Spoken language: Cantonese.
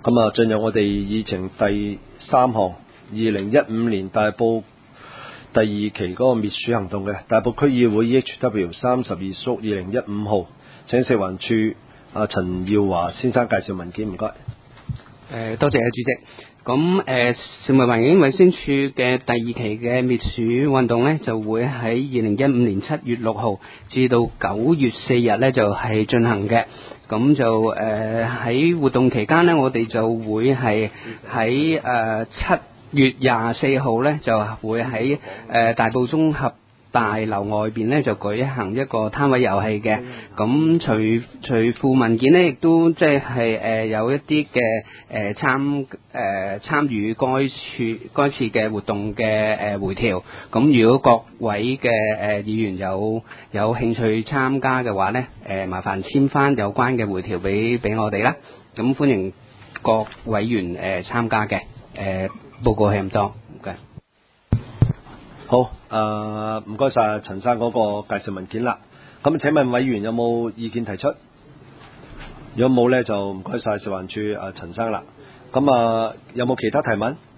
咁啊，進入我哋議程第3項，2015年大埔第2期嗰個滅鼠行動嘅大埔區議會 EHW 32/2015號，請食環署陳耀華先生介紹文件，唔該。 多謝主席。咁食物環境衛生署嘅第2期嘅滅鼠運動呢，就會喺2015年7月6號至到9月4日呢，就係進行嘅。咁就喺活動期間呢，我哋就會係喺7月24號呢，就會喺大埔綜合大樓外邊呢，就舉行一個攤位遊戲嘅。咁隨附文件呢，亦都即係有一啲嘅參與該次嘅活動嘅回條。咁如果各位嘅議員有興趣參加嘅話呢，麻煩簽翻有關嘅回條俾我哋啦。咁歡迎各委員參加嘅。報告係咁多。 好，唔該晒陳生嗰個介紹文件啦。咁請問委員有冇意見提出？如果冇呢，就唔該晒食環署陳生啦。咁有冇其他提問？